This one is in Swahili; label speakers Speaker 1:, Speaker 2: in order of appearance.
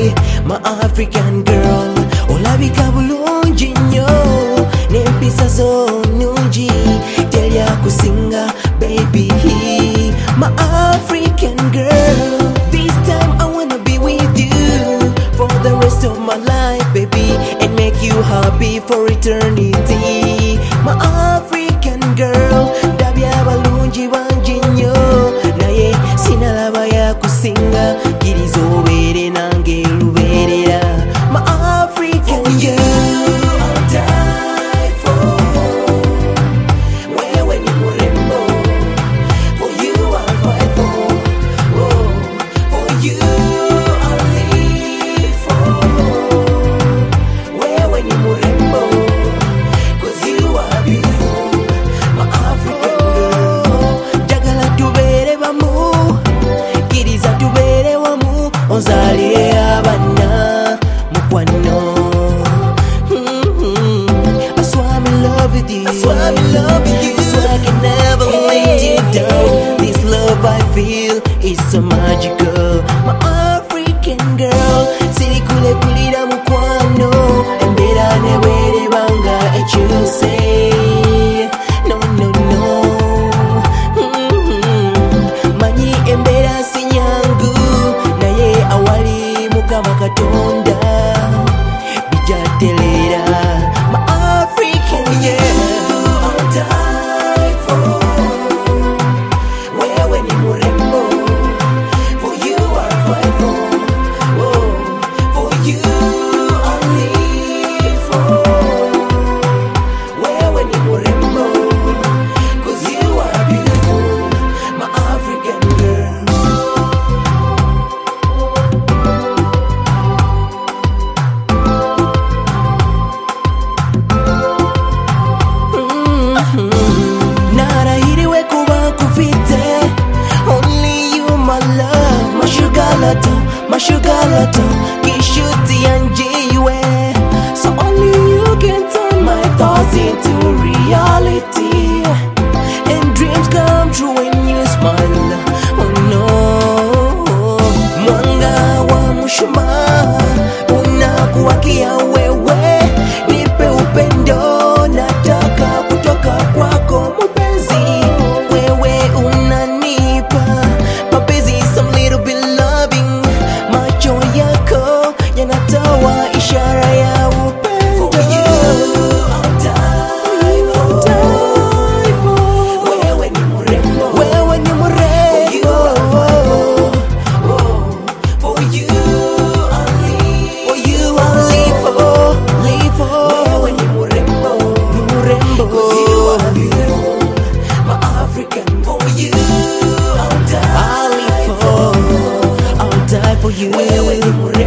Speaker 1: my African girl. Olabika bulungi nnyo n'empisa zo nnungi teri akusinga baby, my African girl. This time I wanna be with you for the rest of my life, baby, and make you happy for eternity, my African girl. Ndabya balungi bangi nnyo naye sinalaba yakusinga, kkiriza obeere nange lubeerera, my African girl. I'll die for wewe ni murembo, for you I'll fight for, oh, for you I'll live for, wewe ni murembo, 'cause you are beautiful, my African girl. Njagala tubeere bamu, kkiriza tubeere wamu, onzaalire abaana mukwano. I swear I'm in love with you, I swear I'm in love with you, I swear I can never let you down. This love I feel is so magical, my African girl. Sirikule kulira mukwano, embeera ne bwerebanga ekyuse, no no no. Manyi embeera si nyangu naye awali Mukama Katonda bijatelera, my African girl. I'll die for wewe ni murembo, for you I'll fight for, oh, for you I'll live for, wewe ni murembo, 'cause you are beautiful, my African girl. Narahiriwe kuba kufite, only you my love, my sugar lato, my sugar lato, kishuti yanjiwe. So only you can turn my thoughts into reality, and dreams come true when you smile, oh no. Mwanga wa mshumaa unakuwakia wewe, nipe upendo nataka kutoka kwako mpenzi, wewe unanipa mapenzi, some little bit loving, macho yako yanatoa ishara ya upendo. For you I'll die for, wewe ni mrembo, wewe ni mrembo, for you I'll live, for you I'll live for, wewe ni mrembo, mrembo, 'cause you are beautiful, my African. For you I'll die for, I'll die for you, wewe ni mrembo.